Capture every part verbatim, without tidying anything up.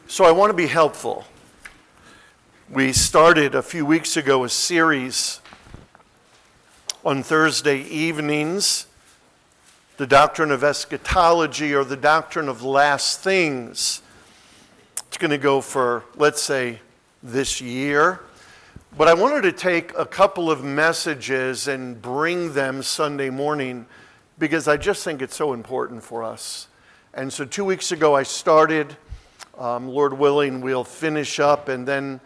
So I want to be helpful. We started a few weeks ago a series on Thursday evenings, the doctrine of eschatology, or the doctrine of last things. It's going to go for, let's say, this year. But I wanted to take a couple of messages and bring them Sunday morning because I just think it's so important for us. And so two weeks ago I started. Um, Lord willing, we'll finish up, and then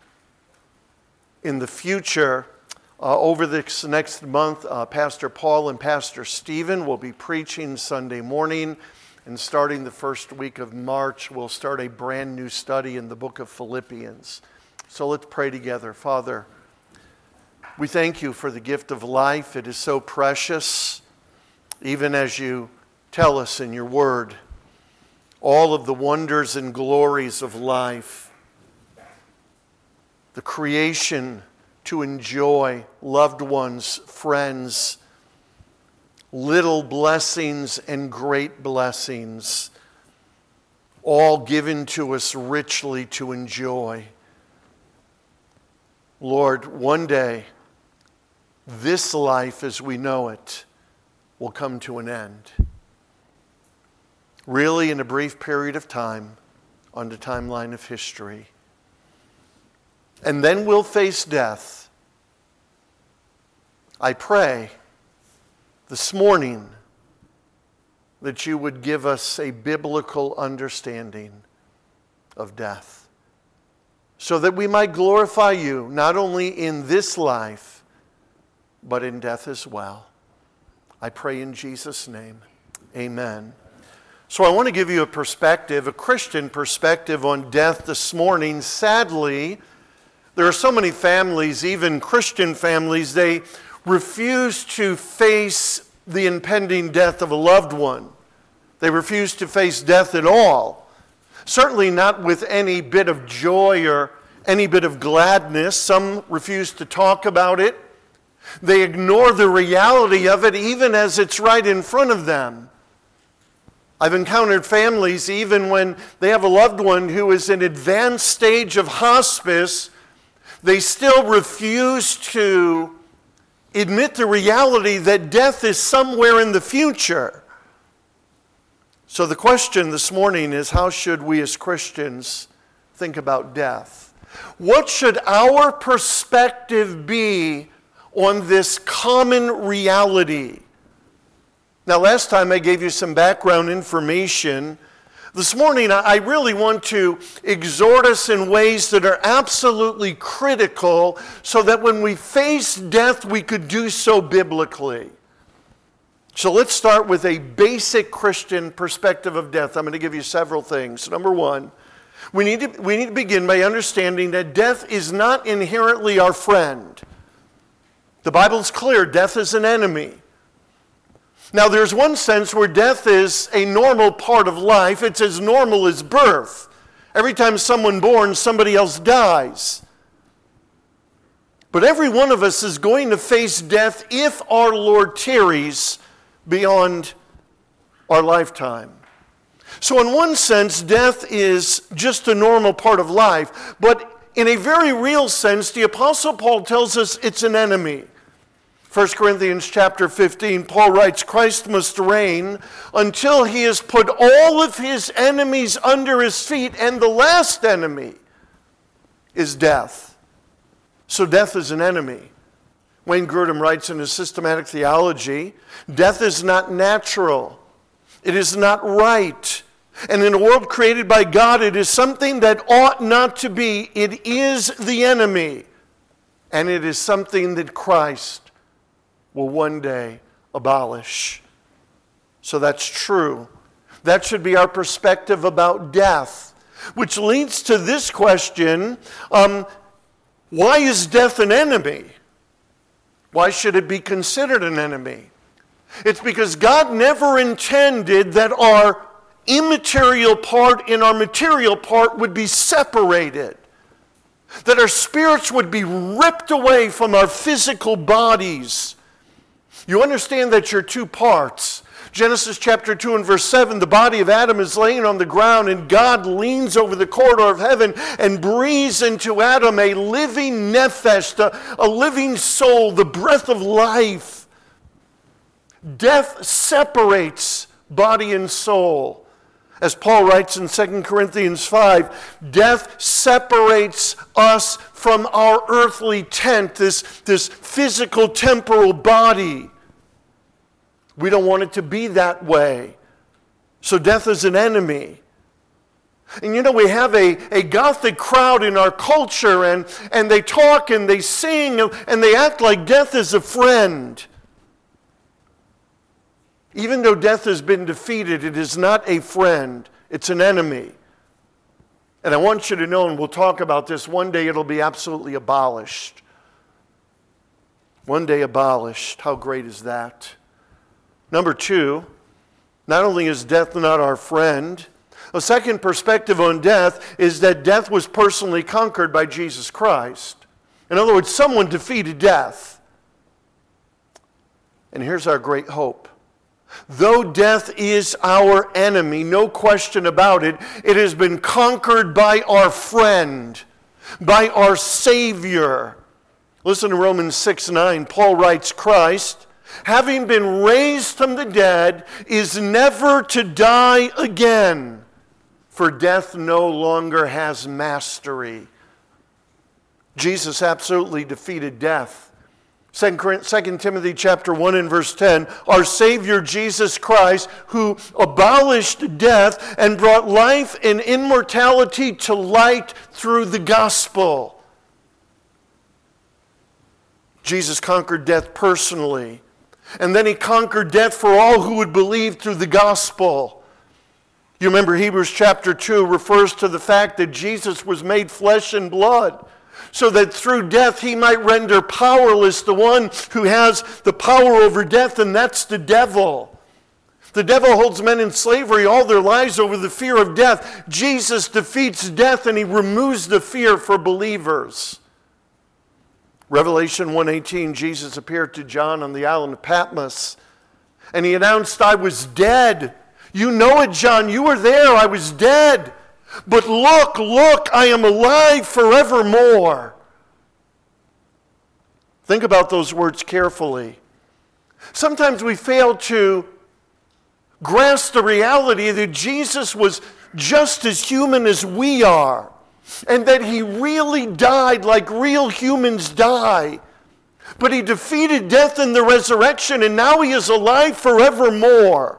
in the future, uh, over this next month, uh, Pastor Paul and Pastor Stephen will be preaching Sunday morning, and starting the first week of March, we'll start a brand new study in the book of Philippians. So let's pray together. Father, we thank you for the gift of life. It is so precious, even as you tell us in your word. All of the wonders and glories of life, the creation to enjoy, loved ones, friends, little blessings and great blessings, all given to us richly to enjoy. Lord, one day, this life as we know it will come to an end. Really, in a brief period of time on the timeline of history. And then we'll face death. I pray this morning that you would give us a biblical understanding of death, so that we might glorify you not only in this life, but in death as well. I pray in Jesus' name. Amen. So I want to give you a perspective, a Christian perspective on death this morning. Sadly, there are so many families, even Christian families, they refuse to face the impending death of a loved one. They refuse to face death at all. Certainly not with any bit of joy or any bit of gladness. Some refuse to talk about it. They ignore the reality of it even as it's right in front of them. I've encountered families, even when they have a loved one who is in advanced stage of hospice, they still refuse to admit the reality that death is somewhere in the future. So the question this morning is, how should we as Christians think about death? What should our perspective be on this common reality? Now, last time I gave you some background information. This morning, I really want to exhort us in ways that are absolutely critical so that when we face death, we could do so biblically. So let's start with a basic Christian perspective of death. I'm going to give you several things. Number one, we need to, we need to begin by understanding that death is not inherently our friend. The Bible's clear, death is an enemy. Now, there's one sense where death is a normal part of life. It's as normal as birth. Every time someone born, somebody else dies. But every one of us is going to face death if our Lord tarries beyond our lifetime. So in one sense, death is just a normal part of life. But in a very real sense, the Apostle Paul tells us it's an enemy. First Corinthians chapter fifteen, Paul writes, Christ must reign until he has put all of his enemies under his feet, and the last enemy is death. So death is an enemy. Wayne Grudem writes in his Systematic Theology, death is not natural. It is not right. And in a world created by God, it is something that ought not to be. It is the enemy. And it is something that Christ will one day abolish. So that's true. That should be our perspective about death. Which leads to this question, um, why is death an enemy? Why should it be considered an enemy? It's because God never intended that our immaterial part and our material part would be separated. That our spirits would be ripped away from our physical bodies. You understand that your two parts, Genesis chapter two and verse seven, the body of Adam is laying on the ground, and God leans over the corridor of heaven and breathes into Adam a living nephesh, a, a living soul, the breath of life. Death separates body and soul. As Paul writes in Second Corinthians five, death separates us from our earthly tent, this, this physical temporal body. We don't want it to be that way. So death is an enemy. And you know, we have a, a Gothic crowd in our culture, and, and they talk and they sing and they act like death is a friend. Even though death has been defeated, it is not a friend, it's an enemy. And I want you to know, and we'll talk about this, one day it'll be absolutely abolished. One day abolished. How great is that? Number two, not only is death not our friend, a second perspective on death is that death was personally conquered by Jesus Christ. In other words, someone defeated death. And here's our great hope. Though death is our enemy, no question about it, it has been conquered by our friend, by our Savior. Listen to Romans six nine. Paul writes, Christ, having been raised from the dead, is never to die again, for death no longer has mastery. Jesus absolutely defeated death. Second Timothy chapter one and verse ten, our Savior Jesus Christ, who abolished death and brought life and immortality to light through the gospel. Jesus conquered death personally. And then he conquered death for all who would believe through the gospel. You remember Hebrews chapter two refers to the fact that Jesus was made flesh and blood, so that through death he might render powerless the one who has the power over death, and that's the devil. The devil holds men in slavery all their lives over the fear of death. Jesus defeats death, and he removes the fear for believers. Revelation one eighteen, Jesus appeared to John on the island of Patmos, and he announced, I was dead. You know it, John. You were there. I was dead. But look, look, I am alive forevermore. Think about those words carefully. Sometimes we fail to grasp the reality that Jesus was just as human as we are, and that he really died like real humans die. But he defeated death in the resurrection, and now he is alive forevermore.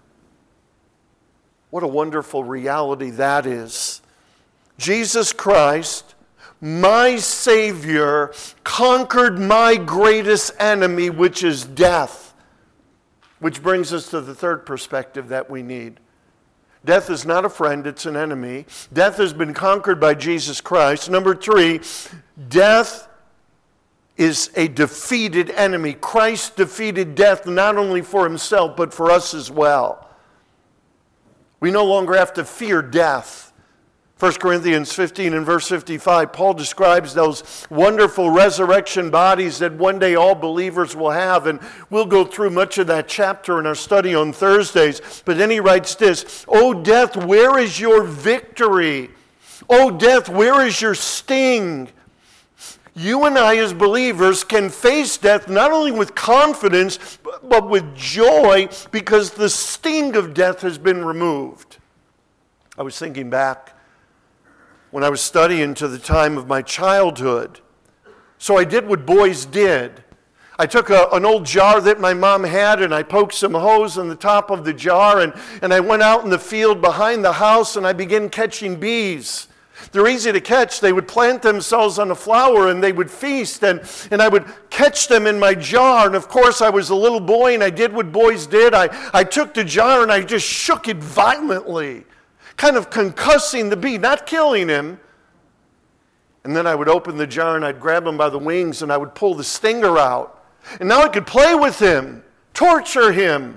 What a wonderful reality that is. Jesus Christ, my Savior, conquered my greatest enemy, which is death. Which brings us to the third perspective that we need. Death is not a friend, it's an enemy. Death has been conquered by Jesus Christ. Number three, death is a defeated enemy. Christ defeated death not only for himself, but for us as well. We no longer have to fear death. First Corinthians fifteen and verse fifty-five, Paul describes those wonderful resurrection bodies that one day all believers will have, and we'll go through much of that chapter in our study on Thursdays. But then he writes this, O death, where is your victory? O death, where is your sting? You and I as believers can face death not only with confidence, but with joy, because the sting of death has been removed. I was thinking back when I was studying to the time of my childhood. So I did what boys did. I took a, an old jar that my mom had, and I poked some hose on the top of the jar, and, and I went out in the field behind the house, and I began catching bees. They're easy to catch. They would plant themselves on a flower and they would feast, and, and I would catch them in my jar. And of course, I was a little boy and I did what boys did. I, I took the jar and I just shook it violently, kind of concussing the bee, not killing him. And then I would open the jar and I'd grab him by the wings and I would pull the stinger out. And now I could play with him, torture him,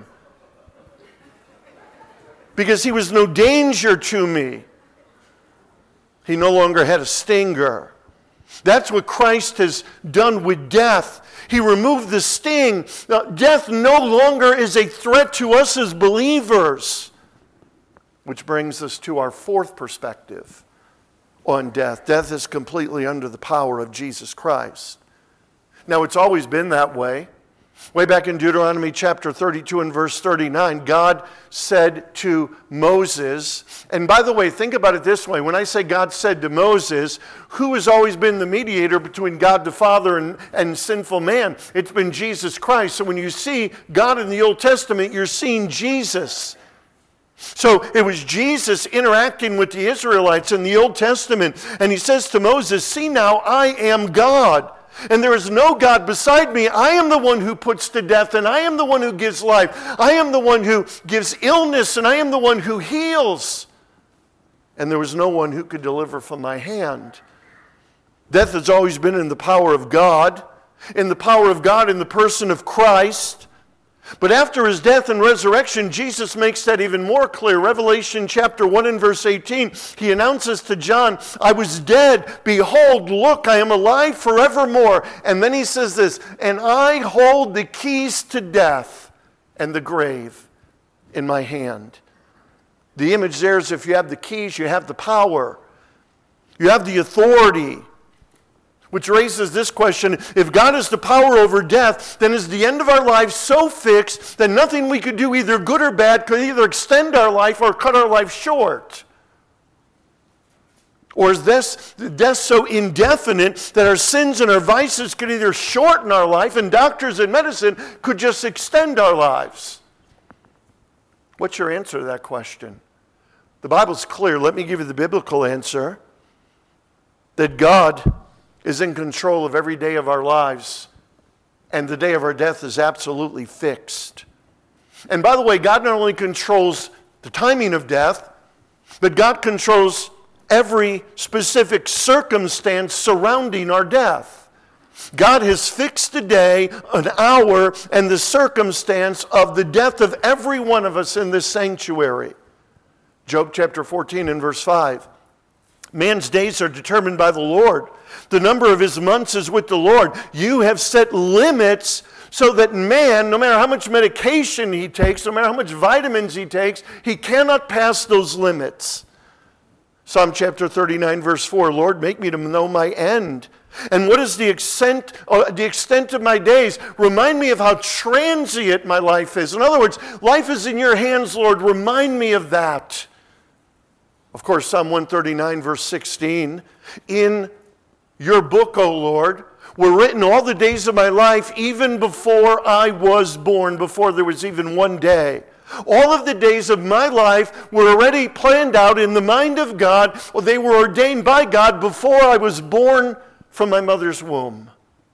because he was no danger to me. He no longer had a stinger. That's what Christ has done with death. He removed the sting. Now, death no longer is a threat to us as believers. Which brings us to our fourth perspective on death. Death is completely under the power of Jesus Christ. Now, it's always been that way. Way back in Deuteronomy chapter thirty-two and verse thirty-nine, God said to Moses, and by the way, think about it this way. When I say God said to Moses, who has always been the mediator between God the Father and, and sinful man? It's been Jesus Christ. So when you see God in the Old Testament, you're seeing Jesus. So it was Jesus interacting with the Israelites in the Old Testament. And he says to Moses, see now, I am God. And there is no God beside me. I am the one who puts to death, and I am the one who gives life. I am the one who gives illness, and I am the one who heals. And there was no one who could deliver from my hand. Death has always been in the power of God, in the power of God in the person of Christ. But after his death and resurrection, Jesus makes that even more clear. Revelation chapter one and verse eighteen, he announces to John, I was dead. Behold, look, I am alive forevermore. And then he says this, and I hold the keys to death and the grave in my hand. The image there is if you have the keys, you have the power. You have the authority. Which raises this question, if God has the power over death, then is the end of our life so fixed that nothing we could do, either good or bad, could either extend our life or cut our life short? Or is this death so indefinite that our sins and our vices could either shorten our life and doctors and medicine could just extend our lives? What's your answer to that question? The Bible's clear. Let me give you the biblical answer. That God is in control of every day of our lives, and the day of our death is absolutely fixed. And by the way, God not only controls the timing of death, but God controls every specific circumstance surrounding our death. God has fixed a day, an hour, and the circumstance of the death of every one of us in this sanctuary. Job chapter fourteen and verse five. Man's days are determined by the Lord. The number of his months is with the Lord. You have set limits so that man, no matter how much medication he takes, no matter how much vitamins he takes, he cannot pass those limits. Psalm chapter thirty-nine, verse four, Lord, make me to know my end. And what is the extent, uh, the extent of my days? Remind me of how transient my life is. In other words, life is in your hands, Lord. Remind me of that. Of course, Psalm one thirty-nine, verse sixteen, in your book, O Lord, were written all the days of my life, even before I was born, before there was even one day. All of the days of my life were already planned out in the mind of God. Well, they were ordained by God before I was born from my mother's womb.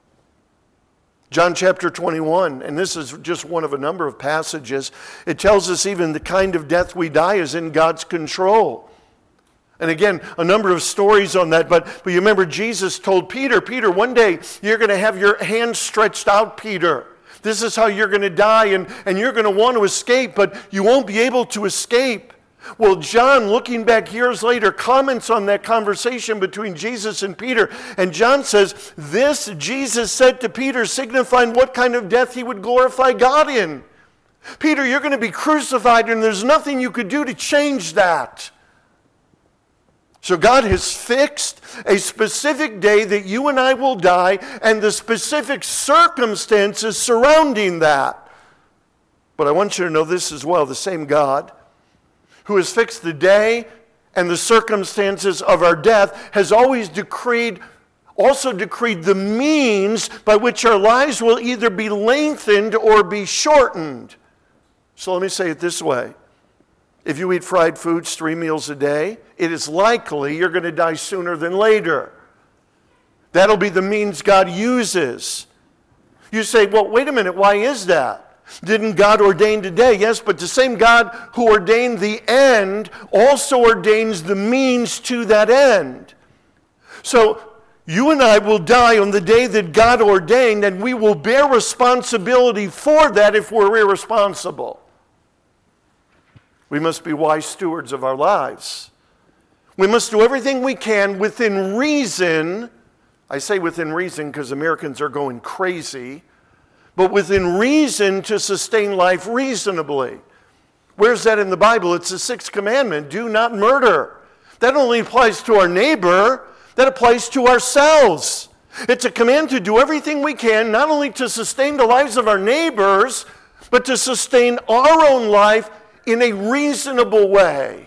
John chapter twenty-one, and this is just one of a number of passages, it tells us even the kind of death we die is in God's control. And again, a number of stories on that, but, but you remember Jesus told Peter, Peter, one day you're going to have your hand stretched out, Peter. This is how you're going to die, and, and you're going to want to escape, but you won't be able to escape. Well, John, looking back years later, comments on that conversation between Jesus and Peter, and John says, this Jesus said to Peter, signifying what kind of death he would glorify God in. Peter, you're going to be crucified, and there's nothing you could do to change that. So God has fixed a specific day that you and I will die and the specific circumstances surrounding that. But I want you to know this as well. The same God who has fixed the day and the circumstances of our death has always decreed, also decreed the means by which our lives will either be lengthened or be shortened. So let me say it this way. If you eat fried foods three meals a day, it is likely you're going to die sooner than later. That'll be the means God uses. You say, well, wait a minute, why is that? Didn't God ordain today? Yes, but the same God who ordained the end also ordains the means to that end. So you and I will die on the day that God ordained, and we will bear responsibility for that if we're irresponsible. We must be wise stewards of our lives. We must do everything we can within reason I say within reason because Americans are going crazy, but within reason to sustain life reasonably. Where's that in the Bible? It's the sixth commandment, do not murder. That only applies to our neighbor, that applies to ourselves. It's a command to do everything we can, not only to sustain the lives of our neighbors, but to sustain our own life in a reasonable way.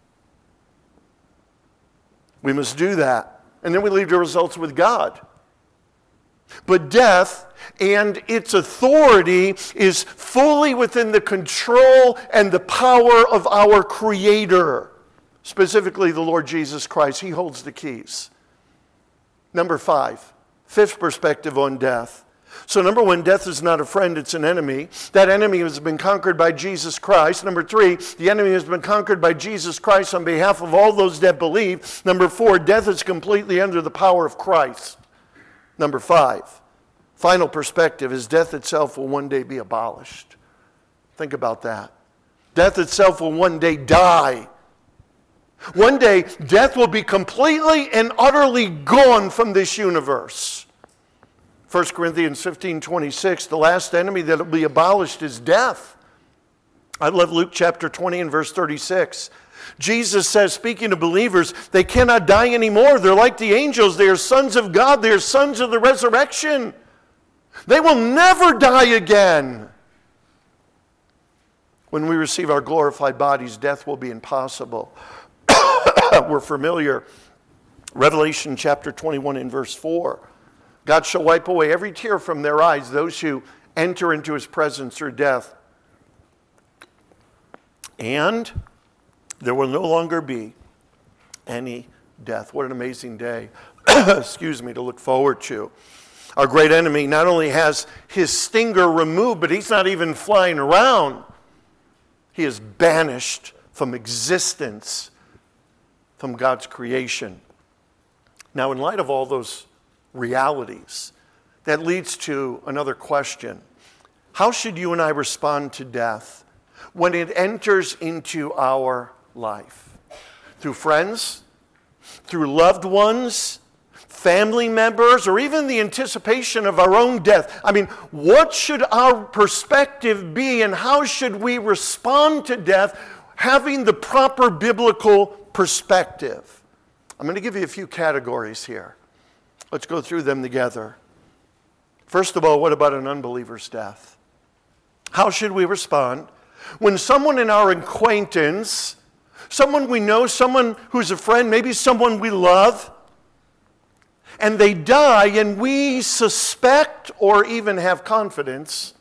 We must do that. And then we leave the results with God. But death and its authority is fully within the control and the power of our Creator, specifically the Lord Jesus Christ. He holds the keys. Number five, fifth perspective on death. So number one, death is not a friend, it's an enemy. That enemy has been conquered by Jesus Christ. Number three, the enemy has been conquered by Jesus Christ on behalf of all those that believe. Number four, death is completely under the power of Christ. Number five, final perspective is death itself will one day be abolished. Think about that. Death itself will one day die. One day, death will be completely and utterly gone from this universe. First Corinthians fifteen twenty-six, the last enemy that will be abolished is death. I love Luke chapter twenty and verse thirty-six. Jesus says, speaking of believers, they cannot die anymore. They're like the angels. They are sons of God. They are sons of the resurrection. They will never die again. When we receive our glorified bodies, death will be impossible. We're familiar. Revelation chapter twenty-one and verse four. God shall wipe away every tear from their eyes, those who enter into his presence through death. And there will no longer be any death. What an amazing day, excuse me, to look forward to. Our great enemy not only has his stinger removed, but he's not even flying around. He is banished from existence, from God's creation. Now, in light of all those realities, that leads to another question. How should you and I respond to death when it enters into our life? Through friends, through loved ones, family members, or even the anticipation of our own death. I mean, what should our perspective be, and how should we respond to death having the proper biblical perspective? I'm going to give you a few categories here. Let's go through them together. First of all, what about an unbeliever's death? How should we respond when someone in our acquaintance, someone we know, someone who's a friend, maybe someone we love, and they die and we suspect or even have confidence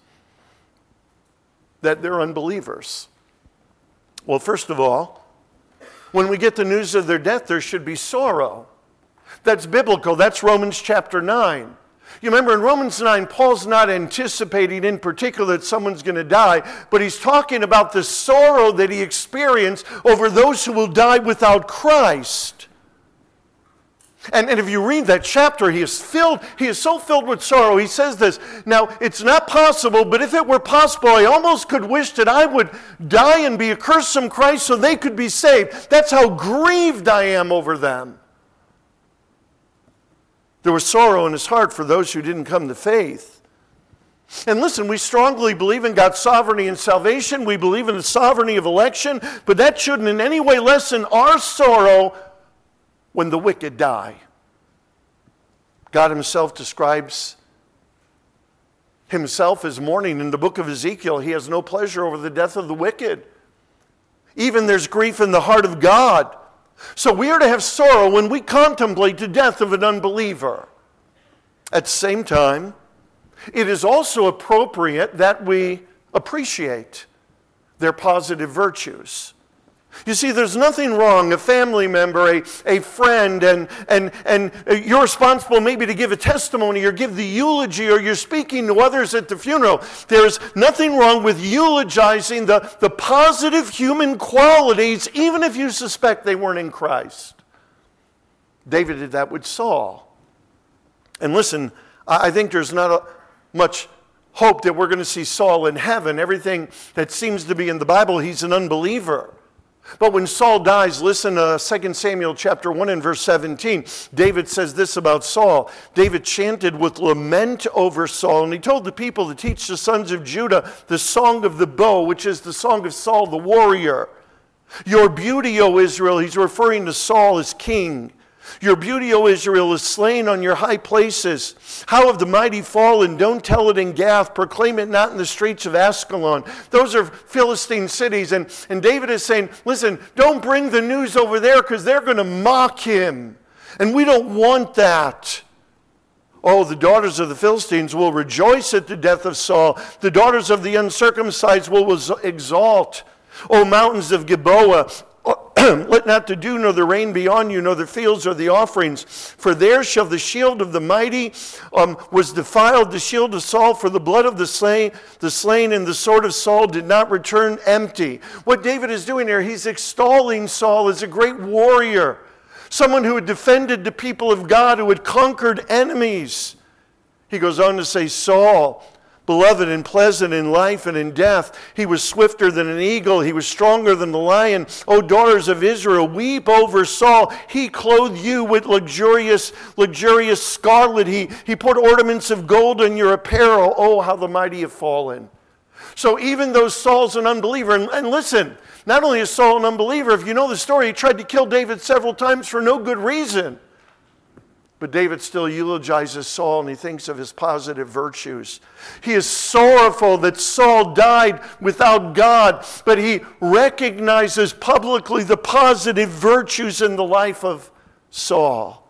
that they're unbelievers? Well, first of all, when we get the news of their death, there should be sorrow. That's biblical. That's Romans chapter nine. You remember in Romans nine, Paul's not anticipating in particular that someone's going to die, but he's talking about the sorrow that he experienced over those who will die without Christ. And, and if you read that chapter, he is filled, he is so filled with sorrow. He says this, now it's not possible, but if it were possible, I almost could wish that I would die and be accursed from Christ so they could be saved. That's how grieved I am over them. There was sorrow in his heart for those who didn't come to faith. And listen, we strongly believe in God's sovereignty and salvation. We believe in the sovereignty of election, but that shouldn't in any way lessen our sorrow when the wicked die. God himself describes himself as mourning. In the book of Ezekiel, he has no pleasure over the death of the wicked. Even there's grief in the heart of God. So we are to have sorrow when we contemplate the death of an unbeliever. At the same time, it is also appropriate that we appreciate their positive virtues. You see, there's nothing wrong, a family member, a, a friend, and, and, and you're responsible maybe to give a testimony or give the eulogy, or you're speaking to others at the funeral. There's nothing wrong with eulogizing the, the positive human qualities, even if you suspect they weren't in Christ. David did that with Saul. And listen, I think there's not a, much hope that we're going to see Saul in heaven. Everything that seems to be in the Bible, he's an unbeliever. But when Saul dies, listen to Second Samuel chapter one and verse seventeen. David says this about Saul. David chanted with lament over Saul, and he told the people to teach the sons of Judah the song of the bow, which is the song of Saul the warrior. Your beauty, O Israel, he's referring to Saul as king. Your beauty, O Israel, is slain on your high places. How have the mighty fallen? Don't tell it in Gath. Proclaim it not in the streets of Ascalon. Those are Philistine cities. And, and David is saying, listen, don't bring the news over there because they're going to mock him. And we don't want that. Oh, the daughters of the Philistines will rejoice at the death of Saul. The daughters of the uncircumcised will exalt. O mountains of Gilboa, let not the dew nor the rain be on you, nor the fields or the offerings. For there shall the shield of the mighty um, was defiled, the shield of Saul, for the blood of the slain, the slain and the sword of Saul did not return empty. What David is doing here, he's extolling Saul as a great warrior, someone who had defended the people of God, who had conquered enemies. He goes on to say, Saul, beloved and pleasant in life and in death. He was swifter than an eagle. He was stronger than the lion. O daughters of Israel, weep over Saul. He clothed you with luxurious, luxurious scarlet. He, he put ornaments of gold on your apparel. Oh, how the mighty have fallen. So even though Saul's an unbeliever, and, and listen, not only is Saul an unbeliever, if you know the story, he tried to kill David several times for no good reason. But David still eulogizes Saul, and he thinks of his positive virtues. He is sorrowful that Saul died without God, but he recognizes publicly the positive virtues in the life of Saul,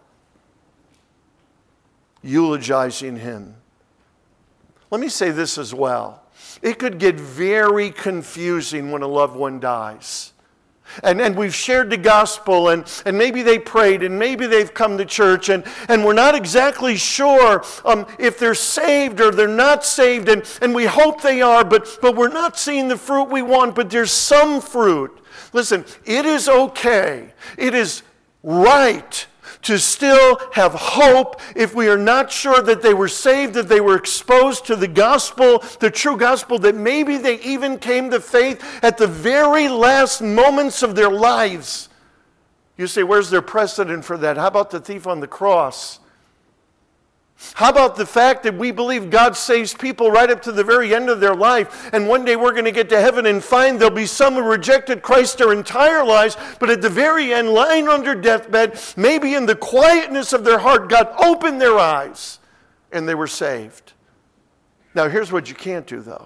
eulogizing him. Let me say this as well. It could get very confusing when a loved one dies. And, and we've shared the gospel, and, and maybe they prayed, and maybe they've come to church, and, and we're not exactly sure um, if they're saved or they're not saved, and, and we hope they are, but, but we're not seeing the fruit we want, but there's some fruit. Listen, it is okay. It is right to still have hope if we are not sure that they were saved, that they were exposed to the gospel, the true gospel, that maybe they even came to faith at the very last moments of their lives. You say, where's their precedent for that? How about the thief on the cross? How about the fact that we believe God saves people right up to the very end of their life, and one day we're going to get to heaven and find there'll be some who rejected Christ their entire lives, but at the very end, lying on their deathbed, maybe in the quietness of their heart, God opened their eyes and they were saved. Now here's what you can't do though.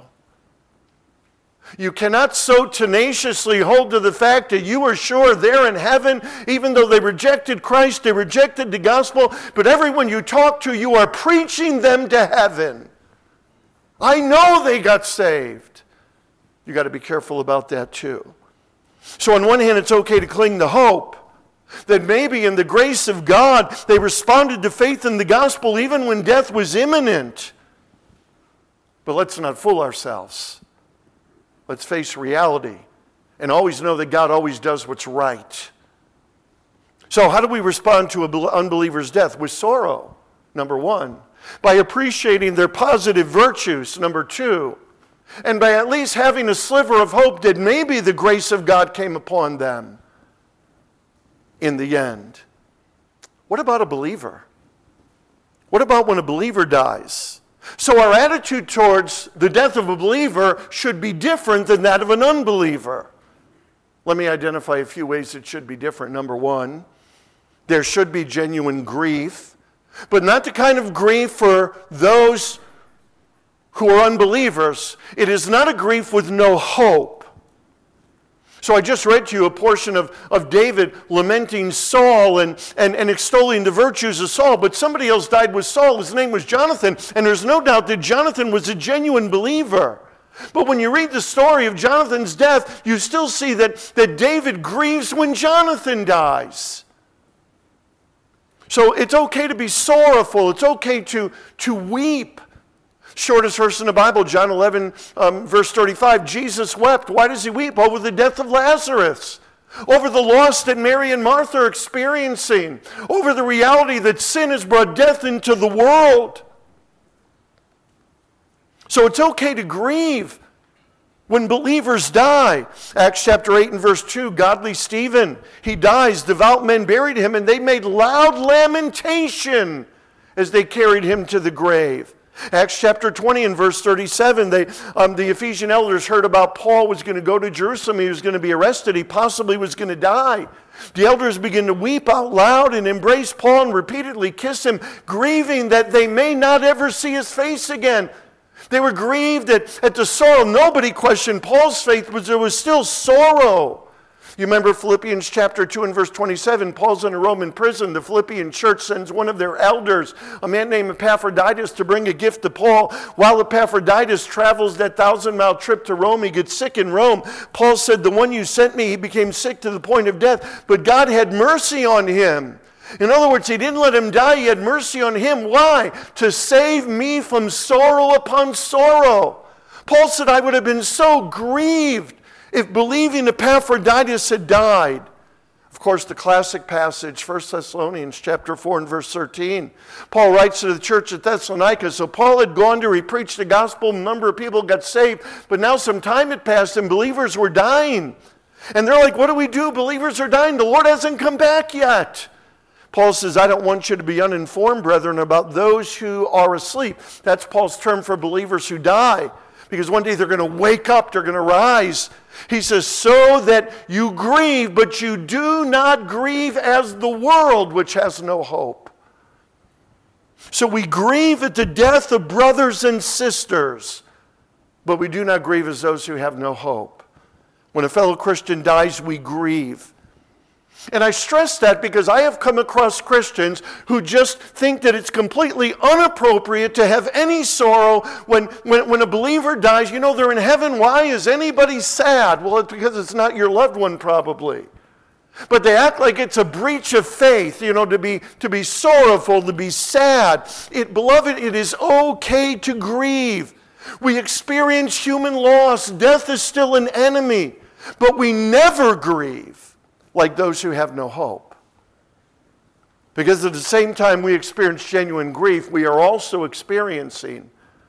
You cannot so tenaciously hold to the fact that you are sure they're in heaven, even though they rejected Christ, they rejected the gospel, but everyone you talk to, you are preaching them to heaven. I know they got saved. You got to be careful about that too. So on one hand, it's okay to cling to hope that maybe in the grace of God, they responded to faith in the gospel even when death was imminent. But let's not fool ourselves. Let's face reality and always know that God always does what's right. So how do we respond to an unbeliever's death? With sorrow, number one. By appreciating their positive virtues, number two. And by at least having a sliver of hope that maybe the grace of God came upon them in the end. What about a believer? What about when a believer dies? So our attitude towards the death of a believer should be different than that of an unbeliever. Let me identify a few ways it should be different. Number one, there should be genuine grief, but not the kind of grief for those who are unbelievers. It is not a grief with no hope. So I just read to you a portion of, of David lamenting Saul and, and, and extolling the virtues of Saul, but somebody else died with Saul. His name was Jonathan, and there's no doubt that Jonathan was a genuine believer. But when you read the story of Jonathan's death, you still see that, that David grieves when Jonathan dies. So it's okay to be sorrowful. It's okay to, to weep. Shortest verse in the Bible, John eleven, um, verse thirty-five, Jesus wept. Why does he weep? Over the death of Lazarus. Over the loss that Mary and Martha are experiencing. Over the reality that sin has brought death into the world. So it's okay to grieve. When believers die, Acts chapter eight and verse two, godly Stephen, he dies, devout men buried him, and they made loud lamentation as they carried him to the grave. Acts chapter twenty and verse thirty-seven, they, um, the Ephesian elders heard about Paul was going to go to Jerusalem. He was going to be arrested. He possibly was going to die. The elders begin to weep out loud and embrace Paul and repeatedly kiss him, grieving that they may not ever see his face again. They were grieved at, at the sorrow. Nobody questioned Paul's faith, but there was still sorrow. You remember Philippians chapter two and verse twenty-seven. Paul's in a Roman prison. The Philippian church sends one of their elders, a man named Epaphroditus, to bring a gift to Paul. While Epaphroditus travels that thousand-mile trip to Rome, he gets sick in Rome. Paul said, the one you sent me, he became sick to the point of death, but God had mercy on him. In other words, he didn't let him die. He had mercy on him. Why? To save me from sorrow upon sorrow. Paul said, I would have been so grieved if believing Epaphroditus had died. Of course, the classic passage, First Thessalonians chapter four and verse thirteen. Paul writes to the church at Thessalonica. So Paul had gone to, he preached the gospel, a number of people got saved, but now some time had passed and believers were dying. And they're like, what do we do? Believers are dying. The Lord hasn't come back yet. Paul says, I don't want you to be uninformed, brethren, about those who are asleep. That's Paul's term for believers who die. Because one day they're going to wake up, they're going to rise. He says, so that you grieve, but you do not grieve as the world, which has no hope. So we grieve at the death of brothers and sisters, but we do not grieve as those who have no hope. When a fellow Christian dies, we grieve. And I stress that because I have come across Christians who just think that it's completely inappropriate to have any sorrow when, when, when a believer dies. You know, they're in heaven. Why is anybody sad? Well, it's because it's not your loved one, probably. But they act like it's a breach of faith, you know, to be, to be sorrowful, to be sad. It, beloved, it is okay to grieve. We experience human loss. Death is still an enemy. But we never grieve like those who have no hope. Because at the same time we experience genuine grief, we are also experiencing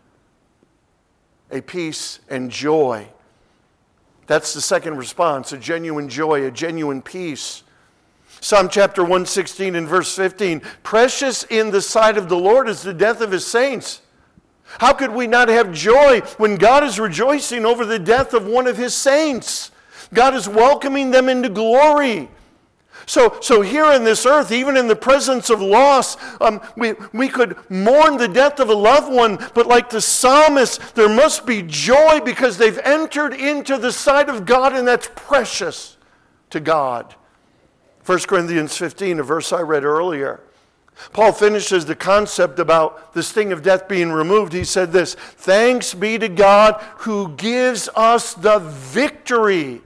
a peace and joy. That's the second response, a genuine joy, a genuine peace. Psalm chapter one sixteen and verse fifteen, precious in the sight of the Lord is the death of his saints. How could we not have joy when God is rejoicing over the death of one of his saints? God is welcoming them into glory. So, so here in this earth, even in the presence of loss, um, we, we could mourn the death of a loved one, but like the psalmist, there must be joy because they've entered into the sight of God, and that's precious to God. First Corinthians fifteen, a verse I read earlier. Paul finishes the concept about the sting of death being removed. He said this, thanks be to God who gives us the victory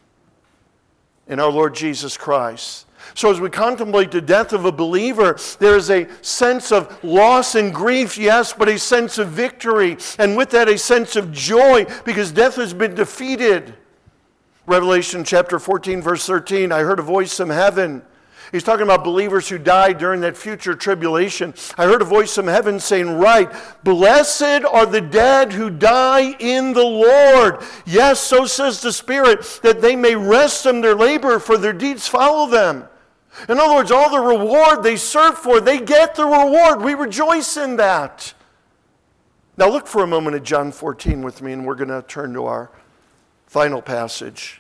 in our Lord Jesus Christ. So as we contemplate the death of a believer, there is a sense of loss and grief, yes, but a sense of victory. And with that, a sense of joy, because death has been defeated. Revelation chapter fourteen, verse thirteen, I heard a voice from heaven. He's talking about believers who died during that future tribulation. I heard a voice from heaven saying, right, blessed are the dead who die in the Lord. Yes, so says the Spirit, that they may rest from their labor, for their deeds follow them. In other words, all the reward they serve for, they get the reward. We rejoice in that. Now look for a moment at John fourteen with me, and we're going to turn to our final passage.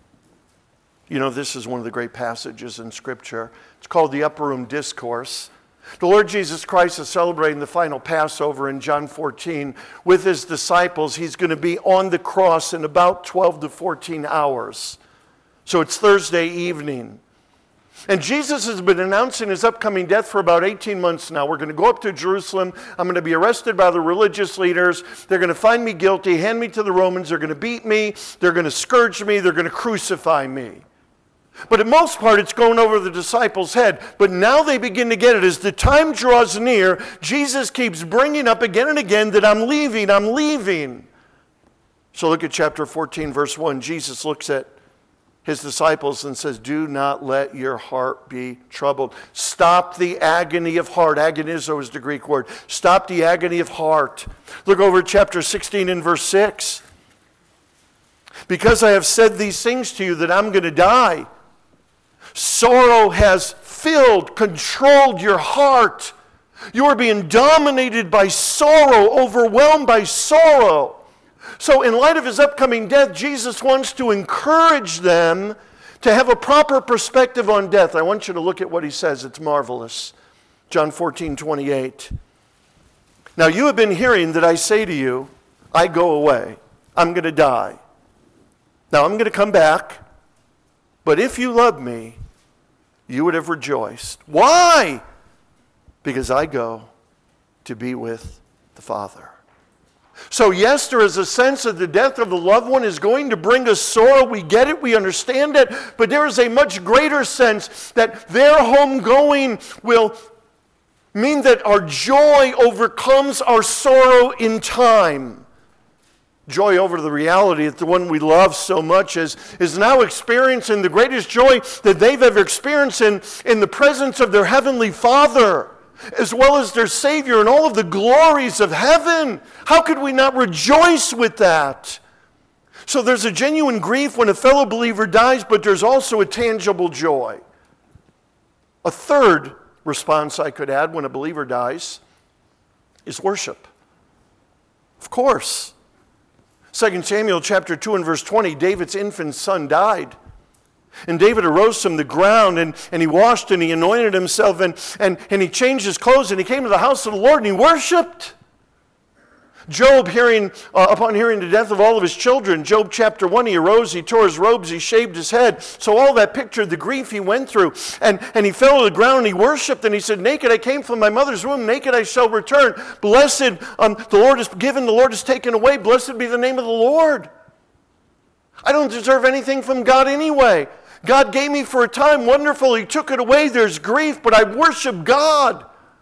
You know, this is one of the great passages in Scripture. It's called the Upper Room Discourse. The Lord Jesus Christ is celebrating the final Passover in John fourteen with his disciples. He's going to be on the cross in about twelve to fourteen hours. So it's Thursday evening. And Jesus has been announcing his upcoming death for about eighteen months now. We're going to go up to Jerusalem. I'm going to be arrested by the religious leaders. They're going to find me guilty, hand me to the Romans. They're going to beat me. They're going to scourge me. They're going to crucify me. But at most part, it's going over the disciples' head. But now they begin to get it. As the time draws near, Jesus keeps bringing up again and again that I'm leaving, I'm leaving. So look at chapter fourteen, verse one. Jesus looks at his disciples and says, do not let your heart be troubled. Stop the agony of heart. Agonizo is the Greek word. Stop the agony of heart. Look over at chapter sixteen and verse six. because I have said these things to you that I'm going to die. Sorrow has filled, controlled your heart. You are being dominated by sorrow, overwhelmed by sorrow. So in light of his upcoming death, Jesus wants to encourage them to have a proper perspective on death. I want you to look at what he says. It's marvelous. John fourteen twenty-eight. Now you have been hearing that I say to you, I go away. I'm going to die. Now I'm going to come back. But if you loved me, you would have rejoiced. Why? Because I go to be with the Father. So yes, there is a sense that the death of the loved one is going to bring us sorrow. We get it, we understand it. But there is a much greater sense that their homegoing will mean that our joy overcomes our sorrow in time. Joy over the reality that the one we love so much is, is now experiencing the greatest joy that they've ever experienced in, in the presence of their Heavenly Father, as well as their Savior and all of the glories of heaven. How could we not rejoice with that? So there's a genuine grief when a fellow believer dies, but there's also a tangible joy. A third response I could add when a believer dies is worship. Of course. Second Samuel chapter two and verse twenty, David's infant son died. And David arose from the ground, and, and he washed and he anointed himself, and, and, and he changed his clothes, and he came to the house of the Lord, and he worshiped. Job, hearing, uh, upon hearing the death of all of his children, Job chapter one, he arose, he tore his robes, he shaved his head. So all that pictured the grief he went through. And, and he fell to the ground and he worshiped, and he said, naked I came from my mother's womb, naked I shall return. Blessed, um, the Lord is given, the Lord is taken away. Blessed be the name of the Lord. I don't deserve anything from God anyway. God gave me for a time, wonderful. He took it away. There's grief, but I worship God.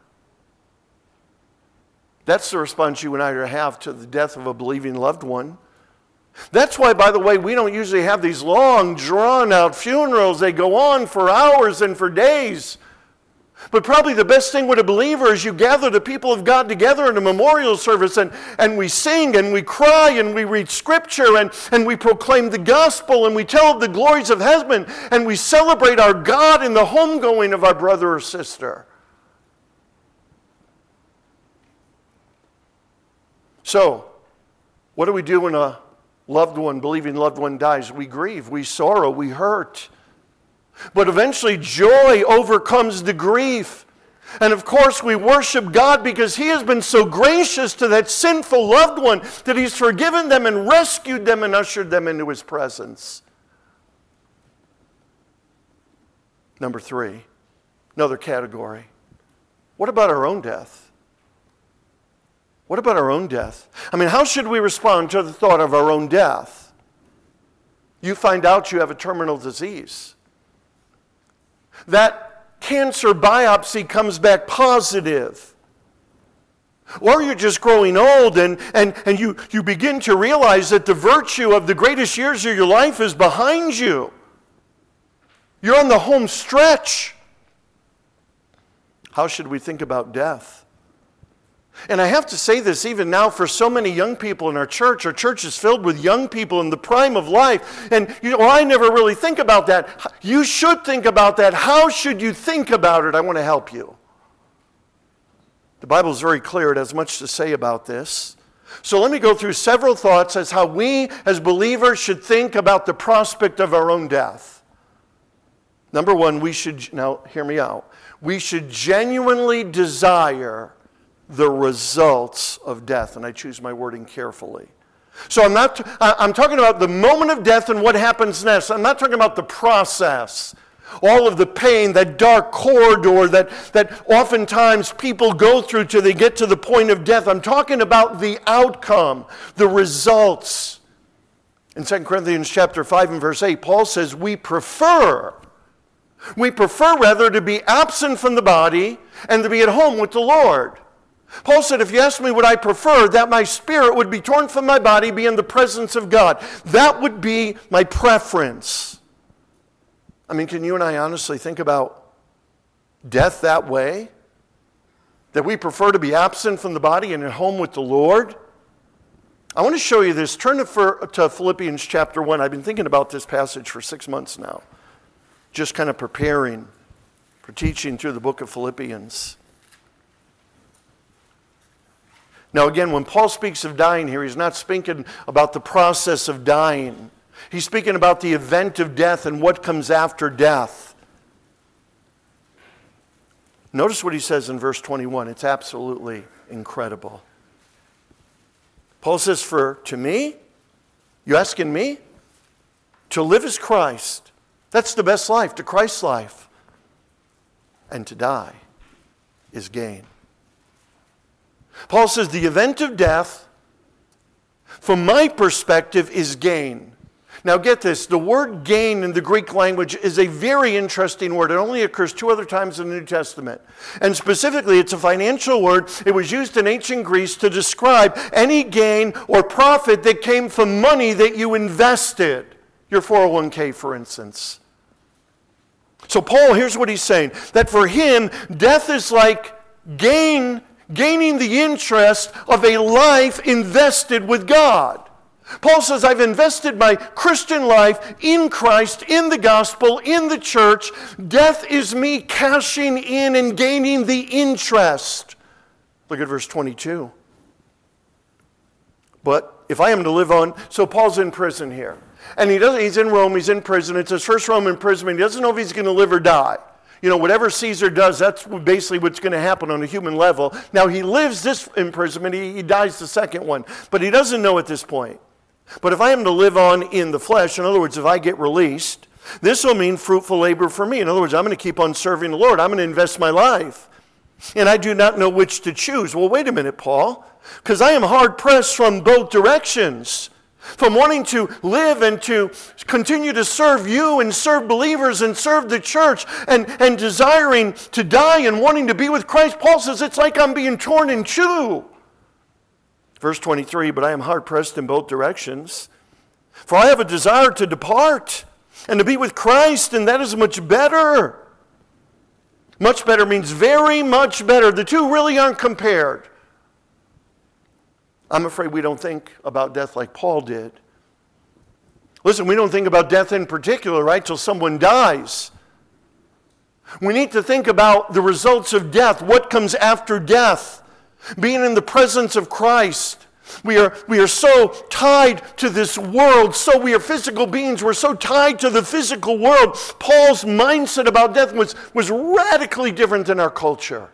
That's the response you and I have to the death of a believing loved one. That's why, by the way, we don't usually have these long, drawn-out funerals. They go on for hours and for days. But probably the best thing with a believer is you gather the people of God together in a memorial service, and, and we sing and we cry and we read Scripture and, and we proclaim the gospel and we tell of the glories of heaven and we celebrate our God in the homegoing of our brother or sister. So, what do we do when a loved one, believing loved one dies? We grieve, we sorrow, we hurt. But eventually joy overcomes the grief. And of course we worship God because He has been so gracious to that sinful loved one that He's forgiven them and rescued them and ushered them into His presence. Number three, another category. What about our own death? What about our own death? I mean, how should we respond to the thought of our own death? You find out you have a terminal disease. That cancer biopsy comes back positive. Or you're just growing old and, and, and you, you begin to realize that the virtue of the greatest years of your life is behind you. You're on the home stretch. How should we think about death? And I have to say this even now for so many young people in our church. Our church is filled with young people in the prime of life. And you know, well, I never really think about that. You should think about that. How should you think about it? I want to help you. The Bible is very clear. It has much to say about this. So let me go through several thoughts as how we as believers should think about the prospect of our own death. Number one, we should, now hear me out, we should genuinely desire the results of death, and I choose my wording carefully. So I'm not, I'm talking about the moment of death and what happens next. I'm not talking about the process, all of the pain, that dark corridor that, that oftentimes people go through till they get to the point of death. I'm talking about the outcome, the results. In Second Corinthians chapter five and verse eight, Paul says, we prefer, we prefer rather to be absent from the body and to be at home with the Lord. Paul said, if you ask me what I prefer, that my spirit would be torn from my body, be in the presence of God. That would be my preference. I mean, can you and I honestly think about death that way? That we prefer to be absent from the body and at home with the Lord? I want to show you this. Turn to, for, to Philippians chapter one. I've been thinking about this passage for six months now, just kind of preparing for teaching through the book of Philippians. Now again, when Paul speaks of dying here, he's not speaking about the process of dying. He's speaking about the event of death and what comes after death. Notice what he says in verse twenty-one. It's absolutely incredible. Paul says, for to me, you asking me? To live is Christ. That's the best life, to Christ's life. And to die is gain. Paul says the event of death, from my perspective, is gain. Now get this, the word gain in the Greek language is a very interesting word. It only occurs two other times in the New Testament. And specifically, it's a financial word. It was used in ancient Greece to describe any gain or profit that came from money that you invested. Your four oh one k, for instance. So Paul, here's what he's saying, that for him, death is like gain, gaining the interest of a life invested with God. Paul says, I've invested my Christian life in Christ, in the gospel, in the church. Death is me cashing in and gaining the interest. Look at verse twenty-two. But if I am to live on, so Paul's in prison here. And he doesn't, he's in Rome, he's in prison. It's his first Roman imprisonment. He doesn't know if he's going to live or die. You know, whatever Caesar does, that's basically what's going to happen on a human level. Now, he lives this imprisonment, he, he dies the second one. But he doesn't know at this point. But if I am to live on in the flesh, in other words, if I get released, this will mean fruitful labor for me. In other words, I'm going to keep on serving the Lord. I'm going to invest my life. And I do not know which to choose. Well, wait a minute, Paul. Because I am hard-pressed from both directions. From wanting to live and to continue to serve you and serve believers and serve the church and, and desiring to die and wanting to be with Christ. Paul says it's like I'm being torn in two. Verse twenty-three, but I am hard-pressed in both directions. For I have a desire to depart and to be with Christ, and that is much better. Much better means very much better. The two really aren't compared. I'm afraid we don't think about death like Paul did. Listen, we don't think about death in particular, right, till someone dies. We need to think about the results of death, what comes after death. Being in the presence of Christ. We are, we are so tied to this world, so we are physical beings, we're so tied to the physical world. Paul's mindset about death was, was radically different than our culture.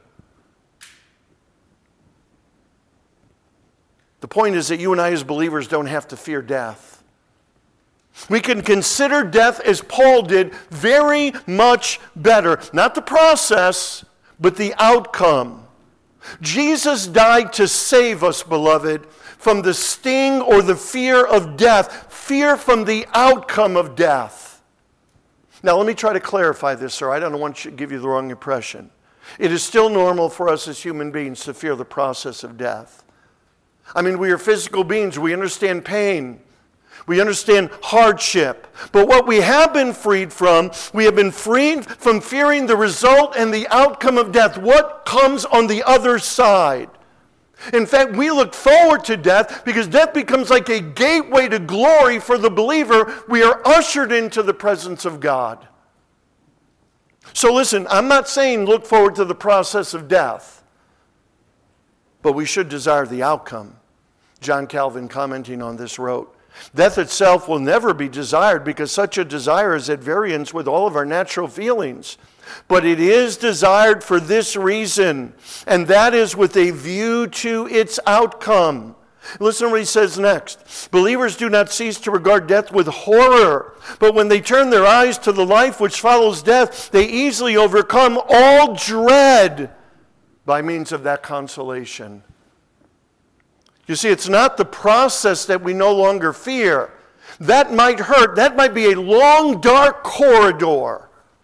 The point is that you and I as believers don't have to fear death. We can consider death, as Paul did, very much better. Not the process, but the outcome. Jesus died to save us, beloved, from the sting or the fear of death, fear from the outcome of death. Now, let me try to clarify this, sir. I don't want to give you the wrong impression. It is still normal for us as human beings to fear the process of death. I mean, we are physical beings. We understand pain. We understand hardship. But what we have been freed from, we have been freed from fearing the result and the outcome of death. What comes on the other side? In fact, we look forward to death because death becomes like a gateway to glory for the believer. We are ushered into the presence of God. So listen, I'm not saying look forward to the process of death, but we should desire the outcome. John Calvin, commenting on this, wrote, death itself will never be desired because such a desire is at variance with all of our natural feelings. But it is desired for this reason, and that is with a view to its outcome. Listen to what he says next. Believers do not cease to regard death with horror, but when they turn their eyes to the life which follows death, they easily overcome all dread by means of that consolation. You see, it's not the process that we no longer fear. That might hurt. That might be a long, dark corridor.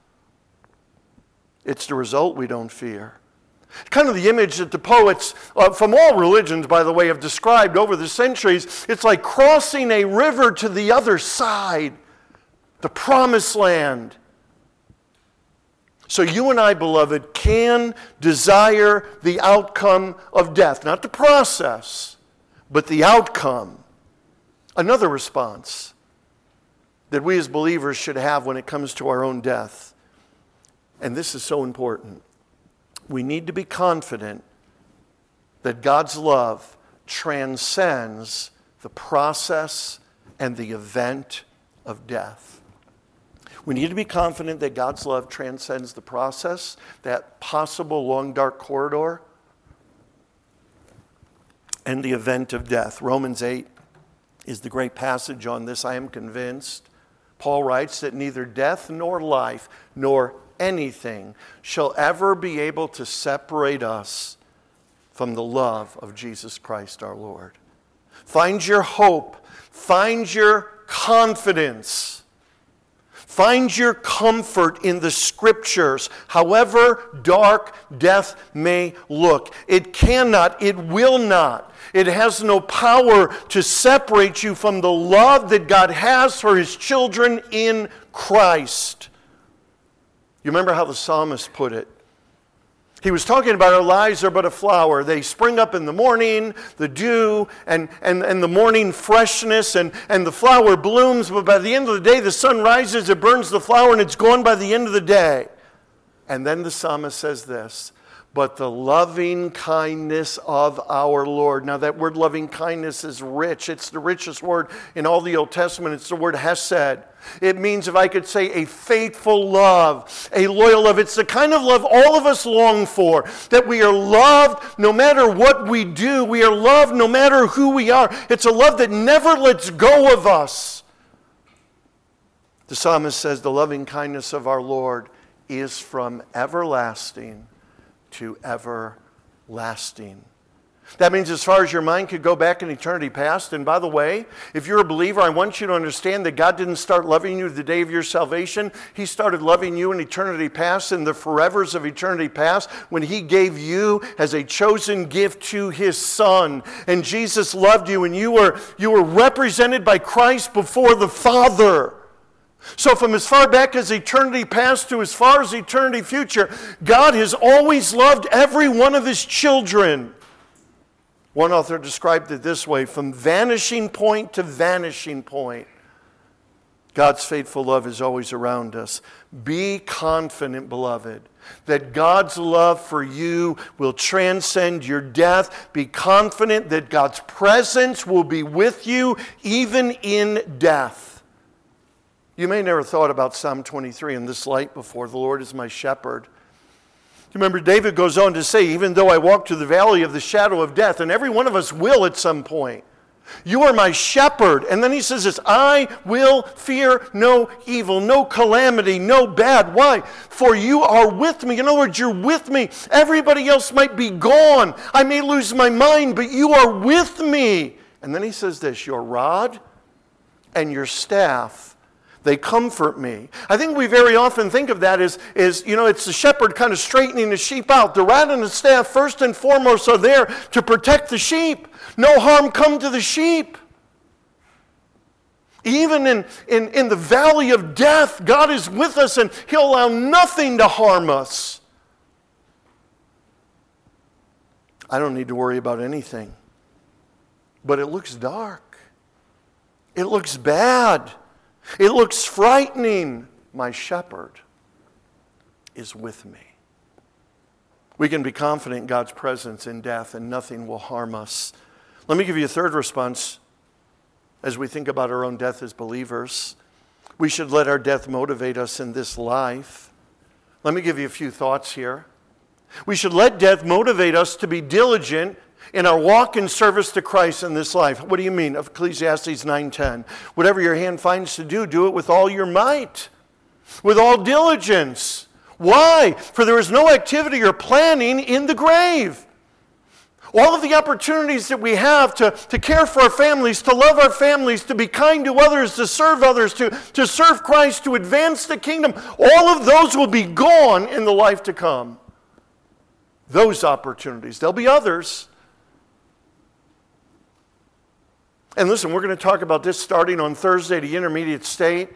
It's the result we don't fear. Kind of the image that the poets uh, from all religions, by the way, have described over the centuries. It's like crossing a river to the other side, the promised land. So you and I, beloved, can desire the outcome of death. Not the process, but the outcome. Another response that we as believers should have when it comes to our own death, and this is so important, we need to be confident that God's love transcends the process and the event of death. We need to be confident that God's love transcends the process, that possible long dark corridor, and the event of death. Romans eight is the great passage on this. I am convinced. Paul writes that neither death nor life nor anything shall ever be able to separate us from the love of Jesus Christ our Lord. Find your hope. Find your confidence. Find your comfort in the Scriptures, however dark death may look. It cannot, it will not, it has no power to separate you from the love that God has for His children in Christ. You remember how the psalmist put it? He was talking about our lives are but a flower. They spring up in the morning, the dew, and, and, and the morning freshness, and, and the flower blooms, but by the end of the day, the sun rises, it burns the flower, and it's gone by the end of the day. And then the psalmist says this, but the loving kindness of our Lord. Now that word loving kindness is rich. It's the richest word in all the Old Testament. It's the word hesed. It means, if I could say, a faithful love, a loyal love. It's the kind of love all of us long for, that we are loved no matter what we do. We are loved no matter who we are. It's a love that never lets go of us. The psalmist says the loving kindness of our Lord is from everlasting to everlasting. That means as far as your mind could go back in eternity past. And by the way, if you're a believer, I want you to understand that God didn't start loving you the day of your salvation. He started loving you in eternity past, in the forevers of eternity past, when He gave you as a chosen gift to His Son. And Jesus loved you, and you were, you were represented by Christ before the Father. So from as far back as eternity past to as far as eternity future, God has always loved every one of His children. One author described it this way, from vanishing point to vanishing point, God's faithful love is always around us. Be confident, beloved, that God's love for you will transcend your death. Be confident that God's presence will be with you even in death. You may have never thought about Psalm twenty-three in this light before. The Lord is my shepherd. Remember, David goes on to say, even though I walk through the valley of the shadow of death, and every one of us will at some point, you are my shepherd. And then he says this, I will fear no evil, no calamity, no bad. Why? For you are with me. In other words, you're with me. Everybody else might be gone. I may lose my mind, but you are with me. And then he says this, your rod and your staff, they comfort me. I think we very often think of that as, as, you know, it's the shepherd kind of straightening the sheep out. The rod and the staff, first and foremost, are there to protect the sheep. No harm come to the sheep. Even in, in, in the valley of death, God is with us, and He'll allow nothing to harm us. I don't need to worry about anything. But it looks dark. It looks bad. It looks frightening. My shepherd is with me. We can be confident in God's presence in death, and nothing will harm us. Let me give you a third response as we think about our own death as believers. We should let our death motivate us in this life. Let me give you a few thoughts here. We should let death motivate us to be diligent in our walk in service to Christ in this life. What do you mean? Ecclesiastes nine ten. Whatever your hand finds to do, do it with all your might, with all diligence. Why? For there is no activity or planning in the grave. All of the opportunities that we have to, to care for our families, to love our families, to be kind to others, to serve others, to, to serve Christ, to advance the kingdom, all of those will be gone in the life to come. Those opportunities. There'll be others. And listen, we're going to talk about this starting on Thursday, the intermediate state.